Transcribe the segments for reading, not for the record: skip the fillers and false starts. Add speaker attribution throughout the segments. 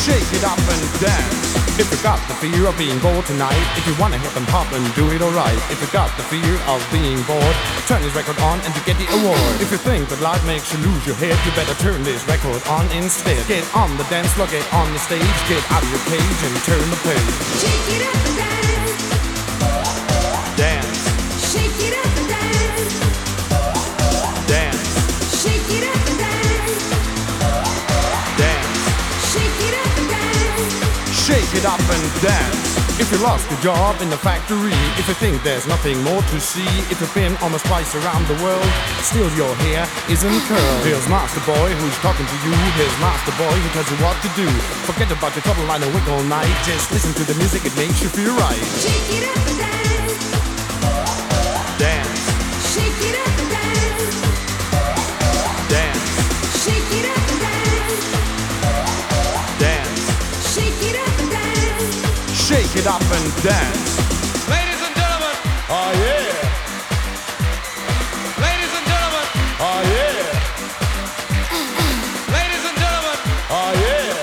Speaker 1: Shake it up and dance. If you got the fear of being bored tonight, if you wanna hit them pop and do it alright. If you got the fear of being bored, turn this record on and you get the award. If you think that life makes you lose your head, you better turn this record on instead. Get on the dance floor, get on the stage, get out of your cage and turn the page.
Speaker 2: Shake it up and dance.
Speaker 1: Dance.
Speaker 2: Shake it up and dance.
Speaker 1: Dance.
Speaker 2: Shake it up and dance.
Speaker 1: Dance.
Speaker 2: Shake it up and dance.
Speaker 1: Shake it up and dance. If you lost your job in the factory, if you think there's nothing more to see, if you've been almost twice around the world, still your hair isn't curled. Here's Master Boy who's talking to you. Here's Master Boy who tells you what to do. Forget about your trouble, lie awake all night. Just listen to the music, it makes you feel right.
Speaker 2: Shake it up and dance.
Speaker 1: Dance.
Speaker 2: Shake it up and dance.
Speaker 1: Dance.
Speaker 2: Shake it up and dance.
Speaker 1: Dance.
Speaker 2: Shake it up and dance.
Speaker 1: Shake it up and dance.
Speaker 3: Ladies and gentlemen,
Speaker 1: Oh yeah.
Speaker 3: ladies and gentlemen,
Speaker 1: Oh yeah.
Speaker 3: ladies and gentlemen,
Speaker 1: Oh yeah.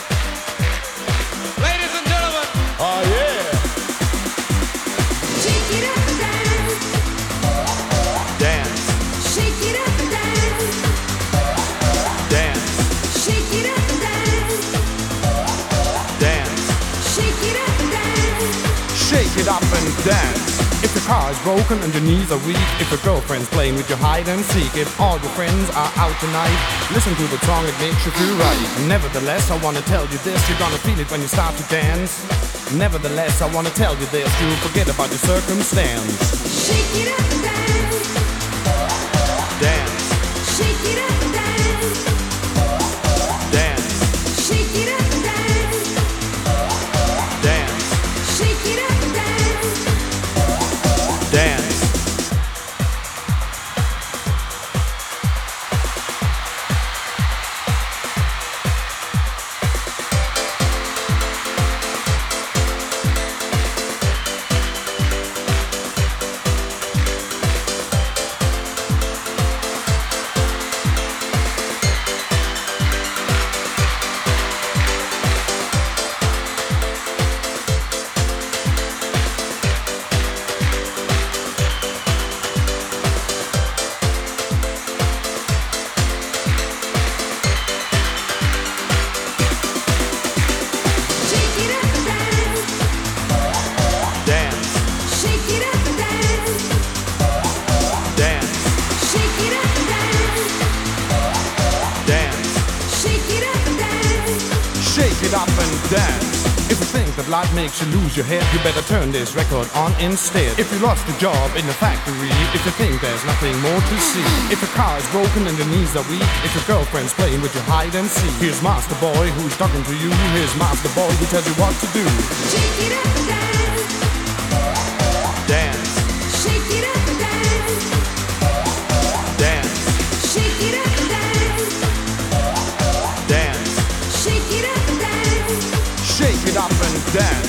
Speaker 3: ladies and gentlemen,
Speaker 1: Oh yeah.
Speaker 2: Shake it up and dance.
Speaker 1: Dance.
Speaker 2: Shake it up and dance.
Speaker 1: Dance.
Speaker 2: Shake it up and dance.
Speaker 1: Dance.
Speaker 2: Shake it up and dance.
Speaker 1: Shake it up and dance. If your car is broken and your knees are weak, if your girlfriend's playing with your hide and seek, if all your friends are out tonight, listen to the song, it makes you feel right. Nevertheless, I wanna tell you this, you're gonna feel it when you start to dance. Nevertheless, I wanna tell you this, you'll forget about your circumstance.
Speaker 2: Shake it up and dance.
Speaker 1: Dance.
Speaker 2: Shake it up and dance.
Speaker 1: Dance.
Speaker 2: Shake it up and dance.
Speaker 1: Dance.
Speaker 2: Shake it up and dance.
Speaker 1: Dance.
Speaker 2: Shake it up and dance.
Speaker 1: Dance.
Speaker 2: Shake it up and dance.
Speaker 1: Dance.
Speaker 2: Shake it up and dance.
Speaker 1: Dance.
Speaker 2: Shake it up and dance.
Speaker 1: Shake it up and dance. If you think that life makes you lose your head, you better turn this record on instead. If you lost your job in the factory, if you think there's nothing more to see, if your car is broken and your knees are weak, if your girlfriend's playing with your hide and seek, here's Master Boy who's talking to you. Here's Master Boy who tells you what to do.
Speaker 2: Shake it up and dance.
Speaker 1: Dance.
Speaker 2: Shake it up and dance.
Speaker 1: Dance.
Speaker 2: Shake it up and dance.
Speaker 1: Dance.
Speaker 2: Shake it up and dance.
Speaker 1: Shake it up and dance.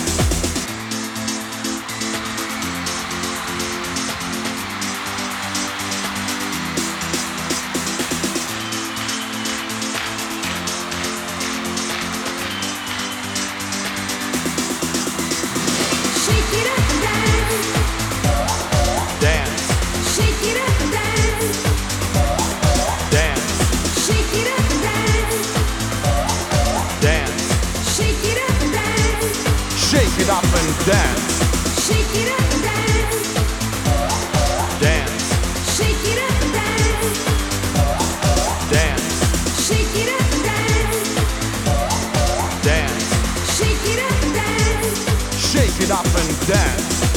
Speaker 2: Shake it up and dance.
Speaker 1: Dance.
Speaker 2: Shake it up and dance.
Speaker 1: Dance.
Speaker 2: Shake it up and dance.
Speaker 1: Dance.
Speaker 2: Shake it up and dance.
Speaker 1: Shake it up and dance.
Speaker 2: Shake it up and dance.
Speaker 1: Dance.
Speaker 2: Shake it up and dance.
Speaker 1: Dance.
Speaker 2: Shake it up and dance.
Speaker 1: Dance.
Speaker 2: Shake it up and dance.
Speaker 1: Shake it up and dance.